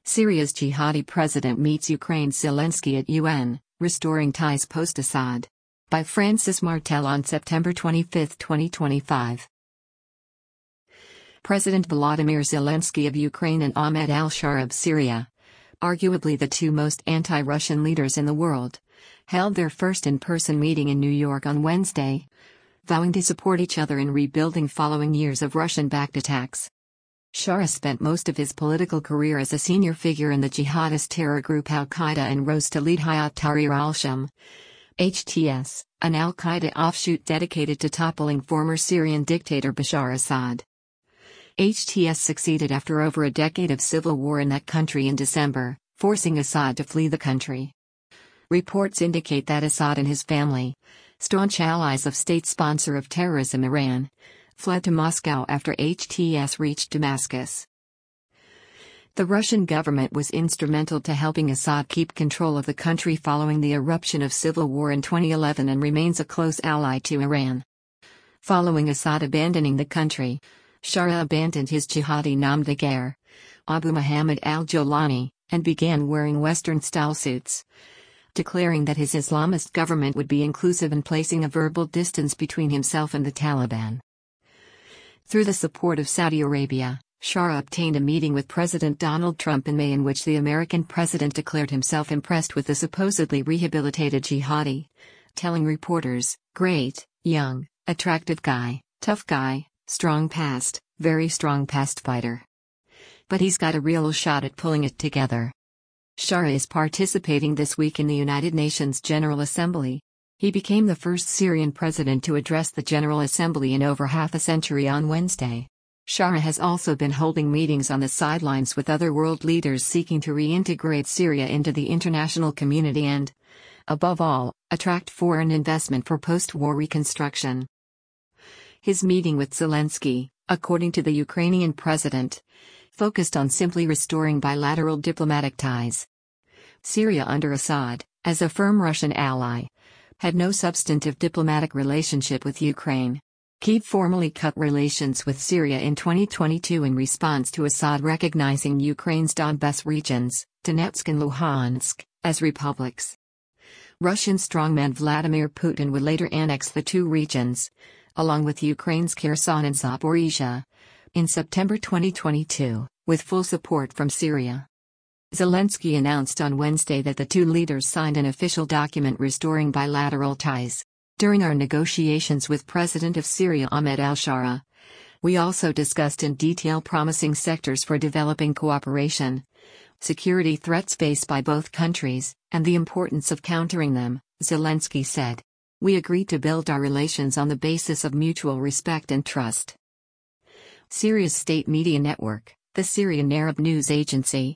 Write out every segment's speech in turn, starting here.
Syria's jihadi president meets Ukraine's Zelensky at UN, restoring ties post-Assad. By Francis Martel on September 25, 2025. President Volodymyr Zelensky of Ukraine and Ahmed al-Shara of Syria, arguably the two most anti-Russian leaders in the world, held their first in-person meeting in New York on Wednesday, vowing to support each other in rebuilding following years of Russian-backed attacks. Shara spent most of his political career as a senior figure in the jihadist terror group al-Qaeda and rose to lead Hayat Tahrir al-Sham, HTS, an al-Qaeda offshoot dedicated to toppling former Syrian dictator Bashar Assad. HTS succeeded after over a decade of civil war in that country in December, forcing Assad to flee the country. Reports indicate that Assad and his family, staunch allies of state sponsor of terrorism Iran, fled to Moscow after HTS reached Damascus. The Russian government was instrumental to helping Assad keep control of the country following the eruption of civil war in 2011 and remains a close ally to Iran. Following Assad abandoning the country, Shara abandoned his jihadi nom de guerre, Abu Muhammad al-Jolani, and began wearing Western-style suits, declaring that his Islamist government would be inclusive and placing a verbal distance between himself and the Taliban. Through the support of Saudi Arabia, Shara obtained a meeting with President Donald Trump in May in which the American president declared himself impressed with the supposedly rehabilitated jihadi, telling reporters, "Great, young, attractive guy, tough guy, strong past, very strong past fighter. But he's got a real shot at pulling it together." Shara is participating this week in the United Nations General Assembly. He became the first Syrian president to address the General Assembly in over half a century on Wednesday. Shara has also been holding meetings on the sidelines with other world leaders seeking to reintegrate Syria into the international community and, above all, attract foreign investment for post-war reconstruction. His meeting with Zelensky, according to the Ukrainian president, focused on simply restoring bilateral diplomatic ties. Syria under Assad, as a firm Russian ally, had no substantive diplomatic relationship with Ukraine. Kyiv formally cut relations with Syria in 2022 in response to Assad recognizing Ukraine's Donbas regions, Donetsk and Luhansk, as republics. Russian strongman Vladimir Putin would later annex the two regions, along with Ukraine's Kherson and Zaporizhia, in September 2022, with full support from Syria. Zelensky announced on Wednesday that the two leaders signed an official document restoring bilateral ties. During our negotiations with President of Syria Ahmed al-Shara, we also discussed in detail promising sectors for developing cooperation, security threats faced by both countries, and the importance of countering them, Zelensky said. We agreed to build our relations on the basis of mutual respect and trust. Syria's state media network, the Syrian Arab News Agency,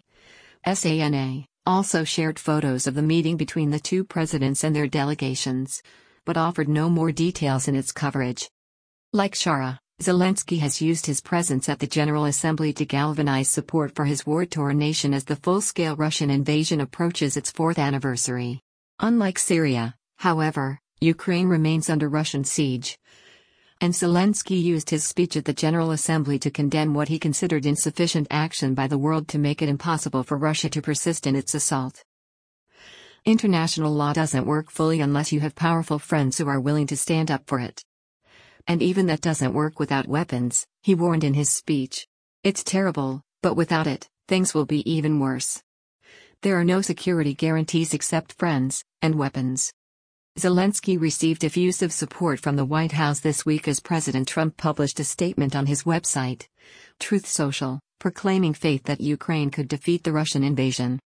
SANA, also shared photos of the meeting between the two presidents and their delegations, but offered no more details in its coverage. Like Shara, Zelensky has used his presence at the General Assembly to galvanize support for his war-torn nation as the full-scale Russian invasion approaches its fourth anniversary. Unlike Syria, however, Ukraine remains under Russian siege. And Zelensky used his speech at the General Assembly to condemn what he considered insufficient action by the world to make it impossible for Russia to persist in its assault. International law doesn't work fully unless you have powerful friends who are willing to stand up for it. And even that doesn't work without weapons, he warned in his speech. It's terrible, but without it, things will be even worse. There are no security guarantees except friends and weapons. Zelensky received effusive support from the White House this week as President Trump published a statement on his website, Truth Social, proclaiming faith that Ukraine could defeat the Russian invasion.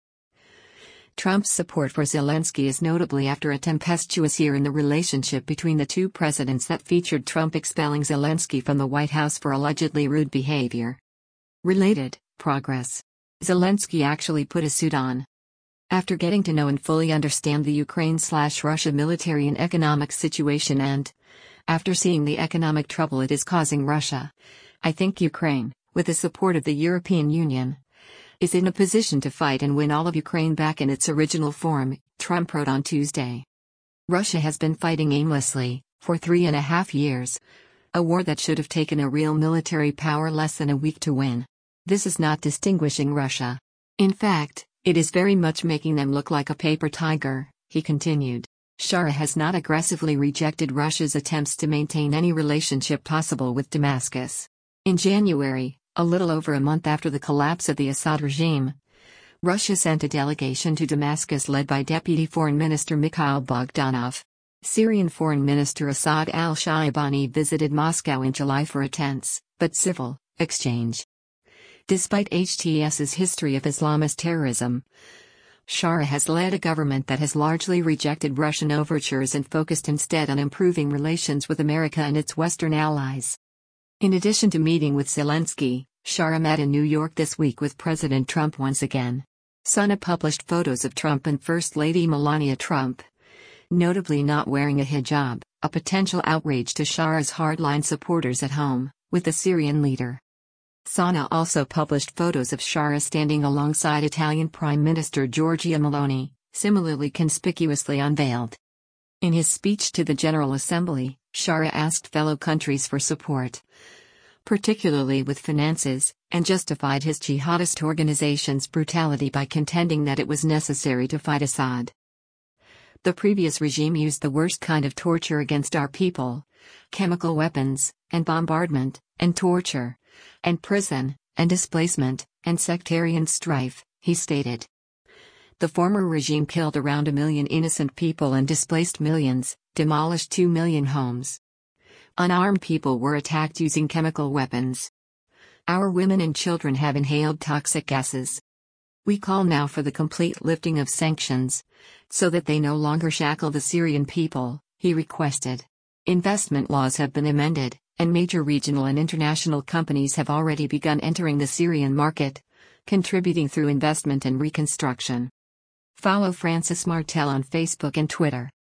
Trump's support for Zelensky is notably after a tempestuous year in the relationship between the two presidents that featured Trump expelling Zelensky from the White House for allegedly rude behavior. Related, progress. Zelensky actually put a suit on. After getting to know and fully understand the Ukraine/Russia military and economic situation and, after seeing the economic trouble it is causing Russia, I think Ukraine, with the support of the European Union, is in a position to fight and win all of Ukraine back in its original form, Trump wrote on Tuesday. Russia has been fighting aimlessly, for 3.5 years. A war that should have taken a real military power less than a week to win. This is not distinguishing Russia. In fact, it is very much making them look like a paper tiger, he continued. Shara has not aggressively rejected Russia's attempts to maintain any relationship possible with Damascus. In January, a little over a month after the collapse of the Assad regime, Russia sent a delegation to Damascus led by Deputy Foreign Minister Mikhail Bogdanov. Syrian Foreign Minister Asad al-Shaibani visited Moscow in July for a tense, but civil, exchange. Despite HTS's history of Islamist terrorism, Shara has led a government that has largely rejected Russian overtures and focused instead on improving relations with America and its Western allies. In addition to meeting with Zelensky, Shara met in New York this week with President Trump once again. Sana published photos of Trump and First Lady Melania Trump, notably not wearing a hijab, a potential outrage to Shara's hardline supporters at home, with the Syrian leader. Sana also published photos of Shara standing alongside Italian Prime Minister Giorgia Meloni, similarly conspicuously unveiled. In his speech to the General Assembly, Shara asked fellow countries for support, particularly with finances, and justified his jihadist organization's brutality by contending that it was necessary to fight Assad. The previous regime used the worst kind of torture against our people: chemical weapons, and bombardment, and torture, and prison, and displacement, and sectarian strife, he stated. The former regime killed around 1 million innocent people and displaced millions, demolished 2 million homes. Unarmed people were attacked using chemical weapons. Our women and children have inhaled toxic gases. We call now for the complete lifting of sanctions, so that they no longer shackle the Syrian people, he requested. Investment laws have been amended, and major regional and international companies have already begun entering the Syrian market, contributing through investment and reconstruction. Follow Francis Martel on Facebook and Twitter.